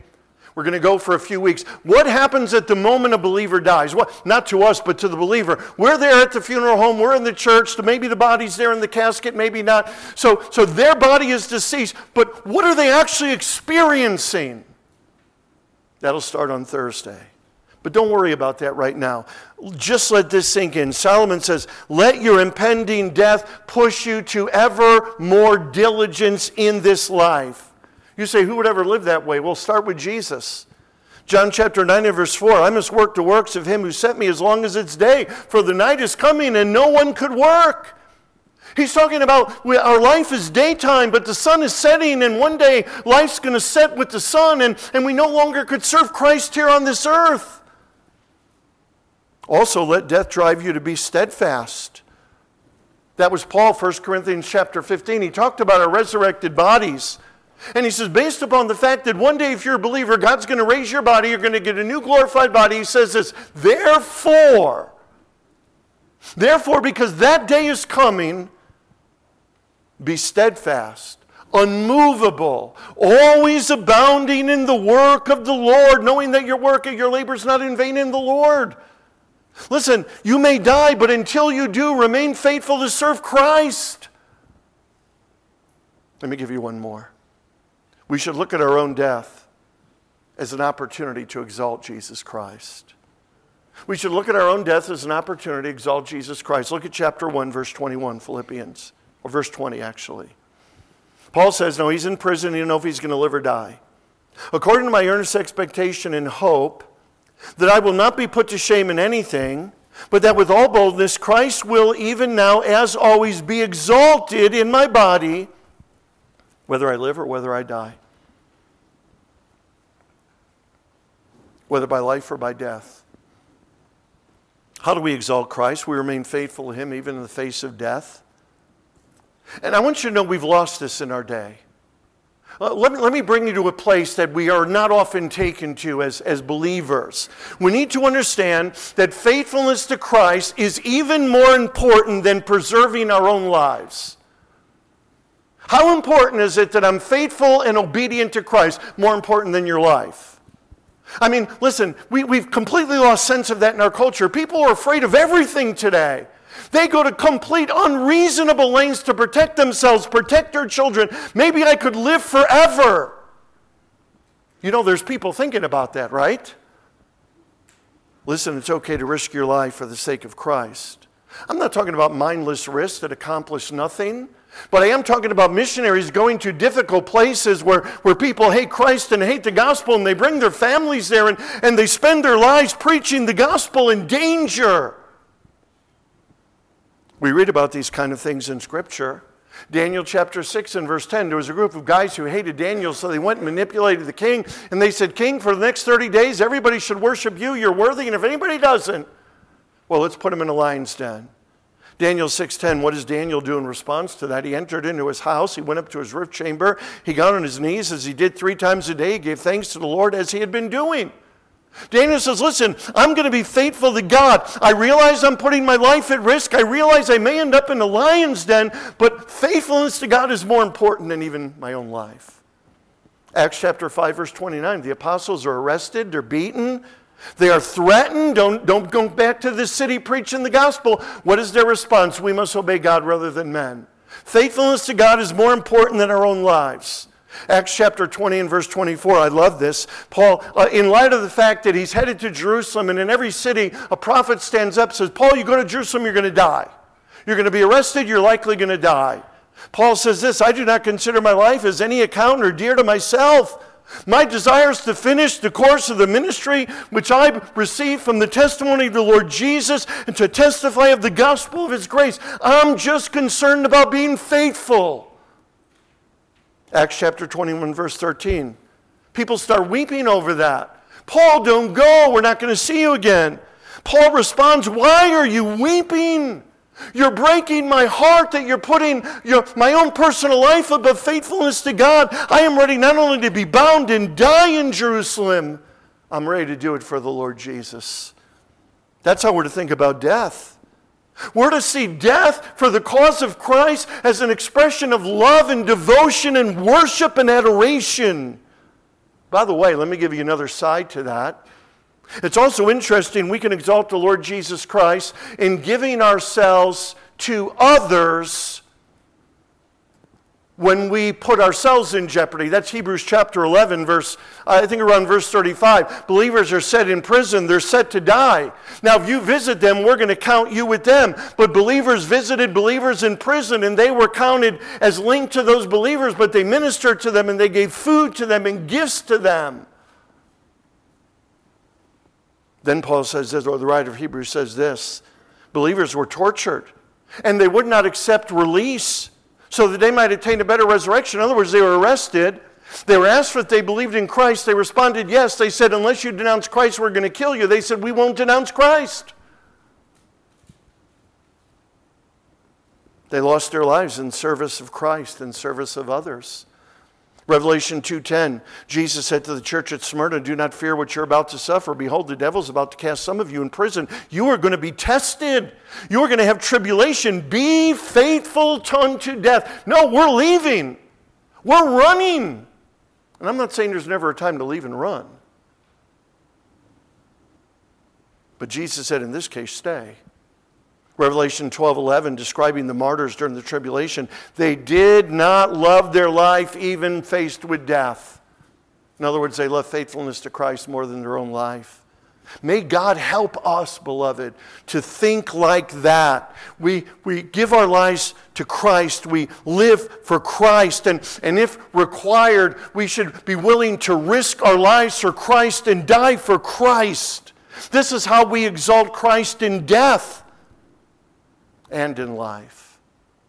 We're going to go for a few weeks. What happens at the moment a believer dies? What, not to us, but to the believer. We're there at the funeral home. We're in the church. Maybe the body's there in the casket, maybe not. So, so their body is deceased. But what are they actually experiencing? That'll start on Thursday. But don't worry about that right now. Just let this sink in. Solomon says, let your impending death push you to ever more diligence in this life. You say, who would ever live that way? Well, start with Jesus. John chapter nine and verse four, I must work the works of him who sent me as long as it's day, for the night is coming and no one could work. He's talking about our life is daytime, but the sun is setting, and one day life's going to set with the sun, and, and we no longer could serve Christ here on this earth. Also, let death drive you to be steadfast. That was Paul, First Corinthians chapter fifteen. He talked about our resurrected bodies. And he says, based upon the fact that one day if you're a believer, God's going to raise your body, you're going to get a new glorified body. He says this, therefore, therefore, because that day is coming, be steadfast, unmovable, always abounding in the work of the Lord, knowing that your work and your labor is not in vain in the Lord. Listen, you may die, but until you do, remain faithful to serve Christ. Let me give you one more. We should look at our own death as an opportunity to exalt Jesus Christ. We should look at our own death as an opportunity to exalt Jesus Christ. Look at chapter one, verse twenty-one, Philippians, or verse twenty actually. Paul says, no, he's in prison, he doesn't know if he's going to live or die. According to my earnest expectation and hope, that I will not be put to shame in anything, but that with all boldness Christ will even now, as always, be exalted in my body, whether I live or whether I die. Whether by life or by death. How do we exalt Christ? We remain faithful to him even in the face of death. And I want you to know we've lost this in our day. Uh, let, me, let me bring you to a place that we are not often taken to as, as believers. We need to understand that faithfulness to Christ is even more important than preserving our own lives. How important is it that I'm faithful and obedient to Christ? More important than your life. I mean, listen, we, we've completely lost sense of that in our culture. People are afraid of everything today. They go to complete unreasonable lengths to protect themselves, protect their children. Maybe I could live forever. You know, there's people thinking about that, right? Listen, it's okay to risk your life for the sake of Christ. I'm not talking about mindless risks that accomplish nothing, but I am talking about missionaries going to difficult places where, where people hate Christ and hate the gospel, and they bring their families there, and, and they spend their lives preaching the gospel in danger. We read about these kind of things in Scripture. Daniel chapter six and verse ten, there was a group of guys who hated Daniel, so they went and manipulated the king, and they said, King, for the next thirty days, everybody should worship you. You're worthy, and if anybody doesn't, well, let's put him in a lion's den. Daniel six ten, what does Daniel do in response to that? He entered into his house. He went up to his roof chamber. He got on his knees as he did three times a day. He gave thanks to the Lord as he had been doing. Daniel says, listen, I'm going to be faithful to God. I realize I'm putting my life at risk. I realize I may end up in the lion's den, but faithfulness to God is more important than even my own life. Acts chapter five, verse twenty-nine, the apostles are arrested. They're beaten. They are threatened. Don't, don't go back to the city preaching the gospel. What is their response? We must obey God rather than men. Faithfulness to God is more important than our own lives. Acts chapter twenty and verse twenty-four, I love this. Paul, uh, in light of the fact that he's headed to Jerusalem, and in every city a prophet stands up and says, Paul, you go to Jerusalem, you're going to die. You're going to be arrested, you're likely going to die. Paul says this, I do not consider my life as any account or dear to myself. My desire is to finish the course of the ministry which I received from the testimony of the Lord Jesus and to testify of the gospel of his grace. I'm just concerned about being faithful. Acts chapter twenty-one, verse thirteen. People start weeping over that. Paul, don't go. We're not going to see you again. Paul responds, why are you weeping? You're breaking my heart that you're putting your, my own personal life above faithfulness to God. I am ready not only to be bound and die in Jerusalem, I'm ready to do it for the Lord Jesus. That's how we're to think about death. We're to see death for the cause of Christ as an expression of love and devotion and worship and adoration. By the way, let me give you another side to that. It's also interesting we can exalt the Lord Jesus Christ in giving ourselves to others when we put ourselves in jeopardy. That's Hebrews chapter eleven, verse, I think around verse thirty-five. Believers are set in prison. They're set to die. Now, if you visit them, we're going to count you with them. But believers visited believers in prison, and they were counted as linked to those believers, but they ministered to them, and they gave food to them and gifts to them. Then Paul says this, or the writer of Hebrews says this, believers were tortured, and they would not accept release so that they might attain a better resurrection. In other words, they were arrested. They were asked if they believed in Christ. They responded yes. They said, unless you denounce Christ, we're going to kill you. They said, we won't denounce Christ. They lost their lives in service of Christ, in service of others. Revelation two ten, Jesus said to the church at Smyrna, do not fear what you're about to suffer. Behold, the devil's about to cast some of you in prison. You are going to be tested. You are going to have tribulation. Be faithful unto death. No, we're leaving. We're running. And I'm not saying there's never a time to leave and run. But Jesus said, in this case, stay. Revelation twelve eleven, describing the martyrs during the tribulation, they did not love their life even faced with death. In other words, they loved faithfulness to Christ more than their own life. May God help us, beloved, to think like that. We, we give our lives to Christ. We live for Christ. And, and if required, we should be willing to risk our lives for Christ and die for Christ. This is how we exalt Christ in death and in life.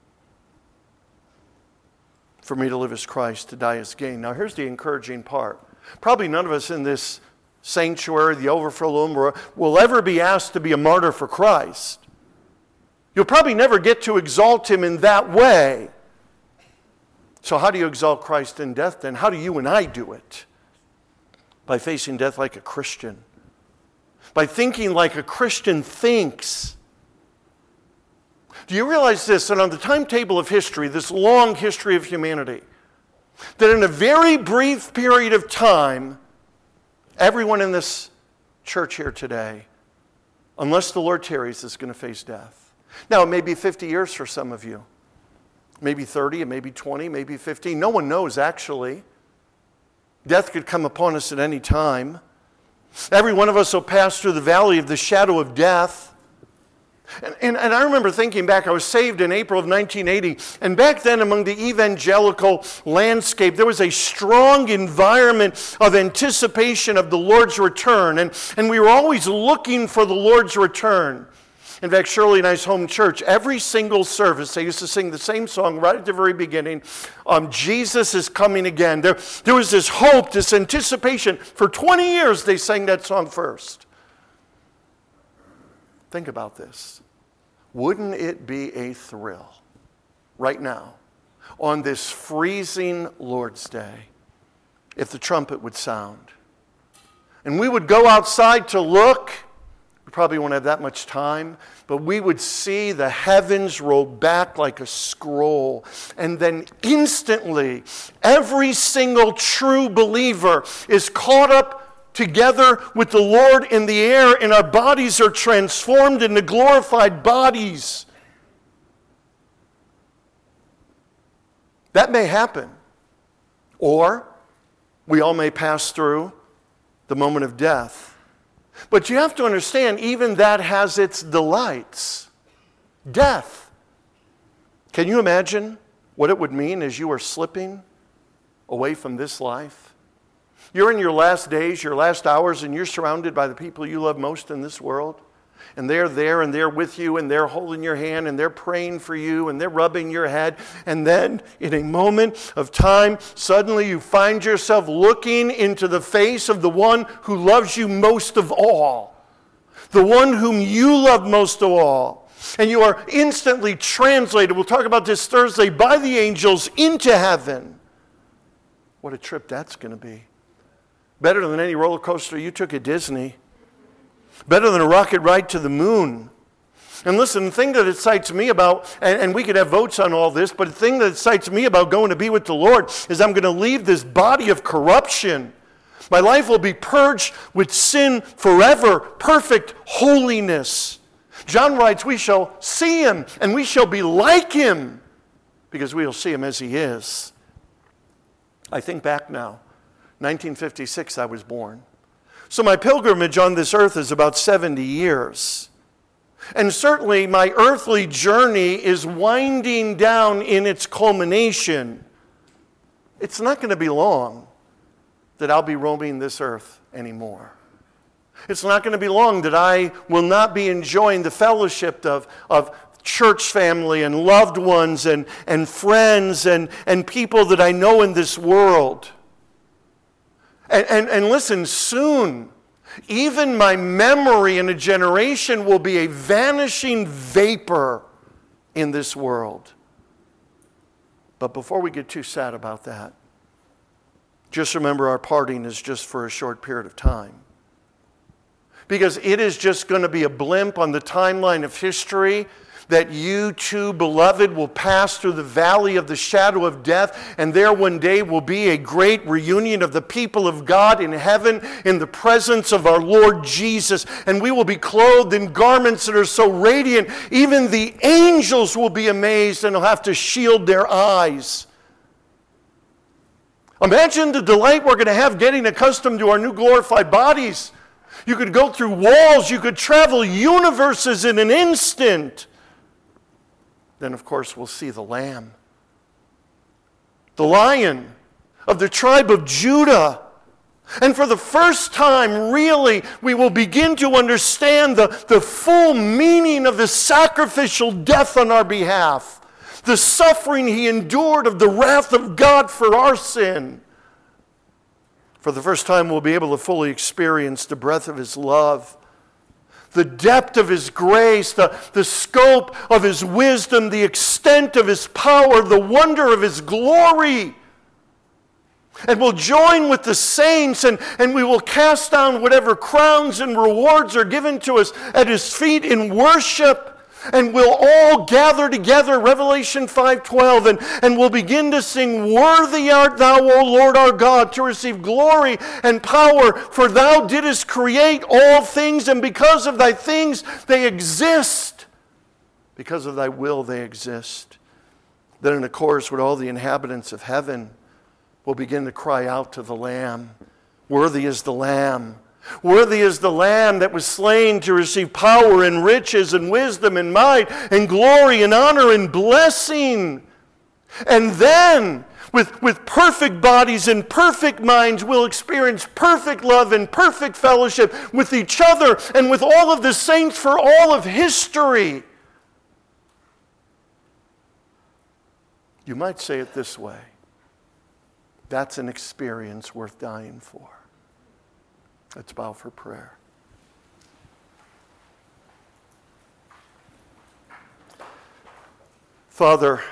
For me to live as Christ, to die as gain. Now here's the encouraging part. Probably none of us in this sanctuary, the overflow room, will ever be asked to be a martyr for Christ. You'll probably never get to exalt Him in that way. So how do you exalt Christ in death then? How do you and I do it? By facing death like a Christian. By thinking like a Christian thinks. Do you realize this, that on the timetable of history, this long history of humanity, that in a very brief period of time, everyone in this church here today, unless the Lord tarries, is going to face death. Now, it may be fifty years for some of you. Maybe thirty, it may be twenty, maybe fifteen. No one knows, actually. Death could come upon us at any time. Every one of us will pass through the valley of the shadow of death. And, and, and I remember thinking back, I was saved in April of nineteen eighty, and back then among the evangelical landscape, there was a strong environment of anticipation of the Lord's return, and, and we were always looking for the Lord's return. In fact, Shirley and I's home church, every single service, they used to sing the same song right at the very beginning, um, Jesus is coming again. There, there was this hope, this anticipation. For twenty years, they sang that song first. Think about this. Wouldn't it be a thrill right now on this freezing Lord's Day if the trumpet would sound? And we would go outside to look. We probably won't have that much time, but we would see the heavens roll back like a scroll. And then instantly, every single true believer is caught up together with the Lord in the air, and our bodies are transformed into glorified bodies. That may happen. Or we all may pass through the moment of death. But you have to understand, even that has its delights. Death. Can you imagine what it would mean as you are slipping away from this life? You're in your last days, your last hours, and you're surrounded by the people you love most in this world. And they're there, and they're with you, and they're holding your hand, and they're praying for you, and they're rubbing your head. And then, in a moment of time, suddenly you find yourself looking into the face of the one who loves you most of all. The one whom you love most of all. And you are instantly translated, we'll talk about this Thursday, by the angels into heaven. What a trip that's going to be. Better than any roller coaster you took at Disney. Better than a rocket ride to the moon. And listen, the thing that excites me about, and, and we could have votes on all this, but the thing that excites me about going to be with the Lord is I'm going to leave this body of corruption. My life will be purged with sin forever, perfect holiness. John writes, we shall see him and we shall be like him because we will see him as he is. I think back now, nineteen fifty-six I was born. So my pilgrimage on this earth is about seventy years. And certainly my earthly journey is winding down in its culmination. It's not going to be long that I'll be roaming this earth anymore. It's not going to be long that I will not be enjoying the fellowship of, of church family and loved ones and, and friends and, and people that I know in this world. And, and, and listen, soon, even my memory in a generation will be a vanishing vapor in this world. But before we get too sad about that, just remember our parting is just for a short period of time. Because it is just going to be a blimp on the timeline of history that you too, beloved, will pass through the valley of the shadow of death, and there one day will be a great reunion of the people of God in heaven in the presence of our Lord Jesus, and we will be clothed in garments that are so radiant, even the angels will be amazed and will have to shield their eyes. Imagine the delight we're going to have getting accustomed to our new glorified bodies. You could go through walls, you could travel universes in an instant. Then, of course, we'll see the Lamb, the Lion of the tribe of Judah. And for the first time, really, we will begin to understand the, the full meaning of the sacrificial death on our behalf, the suffering he endured of the wrath of God for our sin. For the first time, we'll be able to fully experience the breadth of his love, the depth of his grace, the, the scope of his wisdom, the extent of his power, the wonder of his glory. And we'll join with the saints, and, and we will cast down whatever crowns and rewards are given to us at his feet in worship. And we'll all gather together, Revelation five twelve, and, and we'll begin to sing, "Worthy art thou, O Lord our God, to receive glory and power, for thou didst create all things, and because of thy things they exist. Because of thy will they exist." Then in a chorus with all the inhabitants of heaven, we'll begin to cry out to the Lamb, "Worthy is the Lamb. Worthy is the Lamb that was slain to receive power and riches and wisdom and might and glory and honor and blessing." And then, with, with perfect bodies and perfect minds, we'll experience perfect love and perfect fellowship with each other and with all of the saints for all of history. You might say it this way: that's an experience worth dying for. Let's bow for prayer. Father,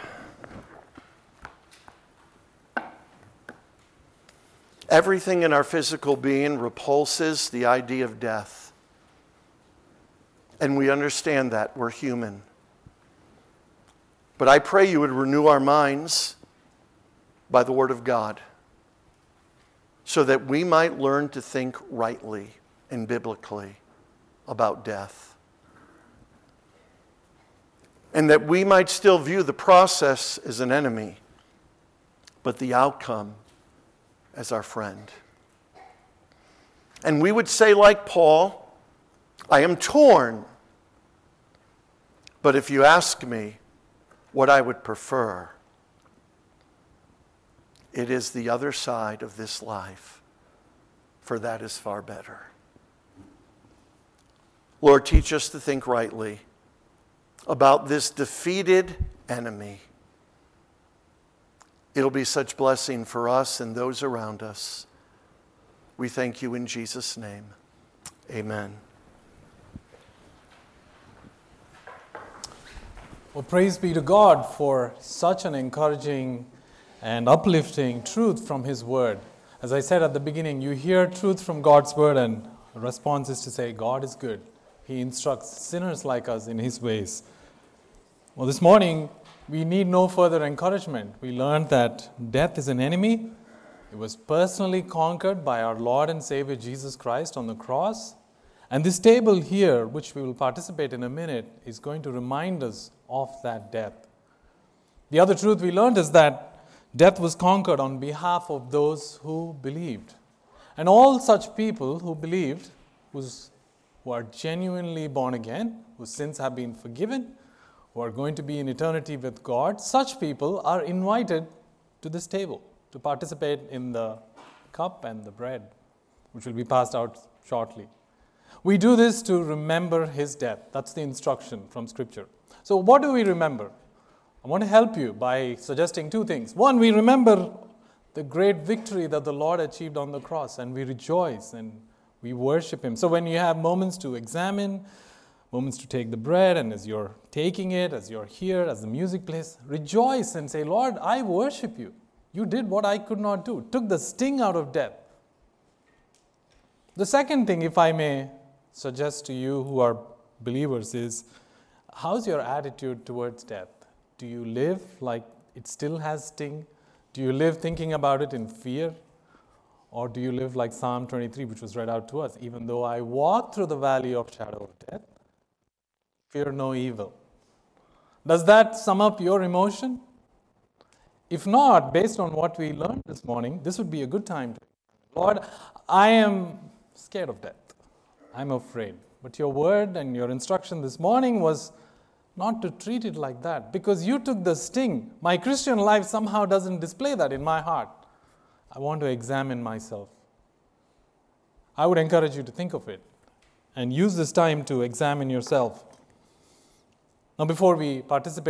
everything in our physical being repulses the idea of death. And we understand that. We're human. But I pray you would renew our minds by the Word of God, so that we might learn to think rightly and biblically about death. And that we might still view the process as an enemy, but the outcome as our friend. And we would say, like Paul, "I am torn, but if you ask me what I would prefer, it is the other side of this life, for that is far better." Lord, teach us to think rightly about this defeated enemy. It'll be such blessing for us and those around us. We thank you in Jesus' name. Amen. Well, praise be to God for such an encouraging and uplifting truth from his word. As I said at the beginning, you hear truth from God's word, and the response is to say, God is good. He instructs sinners like us in his ways. Well, this morning, we need no further encouragement. We learned that death is an enemy, It was personally conquered by our Lord and Savior Jesus Christ on the cross. And this table here, which we will participate in a minute, is going to remind us of that death. The other truth we learned is that death was conquered on behalf of those who believed. And all such people who believed, who's, who are genuinely born again, whose sins have been forgiven, who are going to be in eternity with God, such people are invited to this table to participate in the cup and the bread, which will be passed out shortly. We do this to remember his death. That's the instruction from Scripture. So what do we remember? I want to help you by suggesting two things. One, we remember the great victory that the Lord achieved on the cross, and we rejoice and we worship him. So when you have moments to examine, moments to take the bread, and as you're taking it, as you're here, as the music plays, rejoice and say, Lord, I worship you. You did what I could not do. Took the sting out of death. The second thing, if I may suggest to you who are believers, is how's your attitude towards death? Do you live like it still has sting? Do you live thinking about it in fear? Or do you live like Psalm twenty-three, which was read out to us? Even though I walk through the valley of shadow of death, fear no evil. Does that sum up your emotion? If not, based on what we learned this morning, this would be a good time to, Lord, I am scared of death. I'm afraid. But your word and your instruction this morning was not to treat it like that, because you took the sting. My Christian life somehow doesn't display that in my heart. I want to examine myself. I would encourage you to think of it and use this time to examine yourself. Now, before we participate